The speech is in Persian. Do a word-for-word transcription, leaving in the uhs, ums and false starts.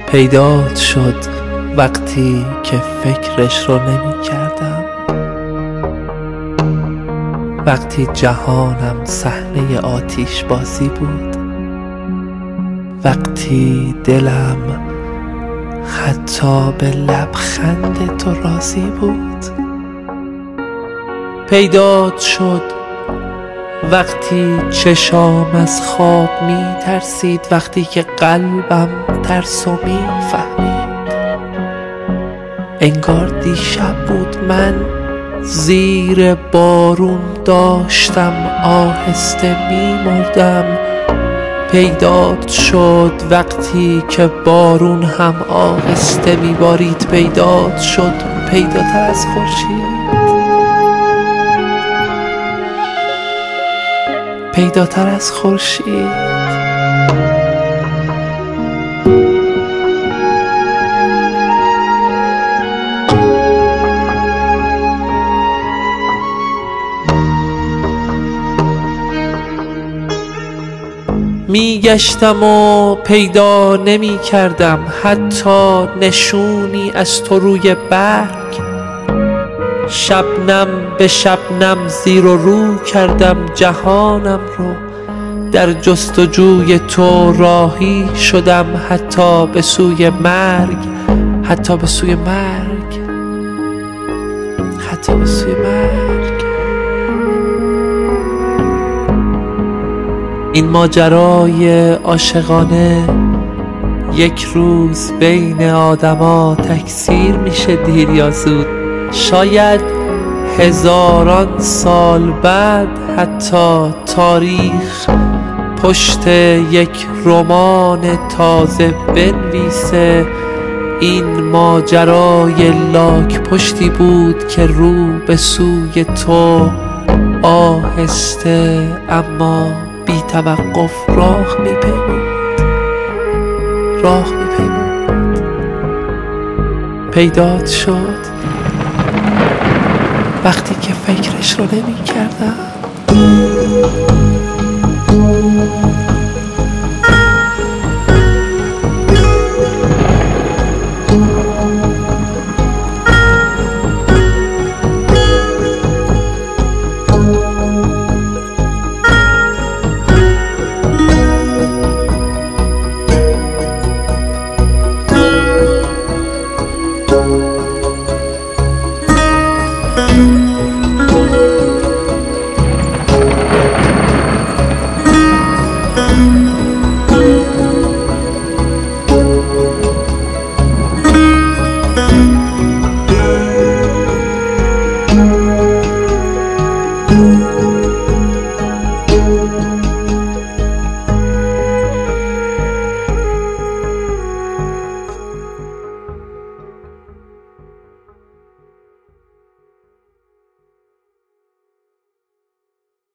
پیدات شد وقتی که فکرش رو نمی کردم، وقتی جهانم صحنه آتش بازی بود، وقتی دلم حتی به لبخند تو راضی بود. پیدات شد وقتی چشام از خواب می ترسید، وقتی که قلبم ترسو می فهمید. انگار دیشب بود من زیر بارون داشتم آهسته می مردم. پیدات شد وقتی که بارون هم آهسته می بارید. پیدات شد پیداتر از خورشید، پیداتر از خورشید. می گشتم و پیدا نمی کردم حتی نشونی از تو روی برگ. شبنم به شبنم زیر و رو کردم جهانم رو، در جستجوی تو راهی شدم حتی به سوی مرگ، حتی به سوی مرگ، حتی به سوی مرگ. این ماجرای عاشقانه یک روز بین آدما تکثیر میشه دیر یا زود. شاید هزاران سال بعد حتی تاریخ پشت یک رمان تازه بنویسه این ماجرای لاک پشتی بود که رو به سوی تو آهسته اما بی توقف راه میپیمود، راه میپیمود. پیدات شد وقتی که فکرش رو نمی کردم.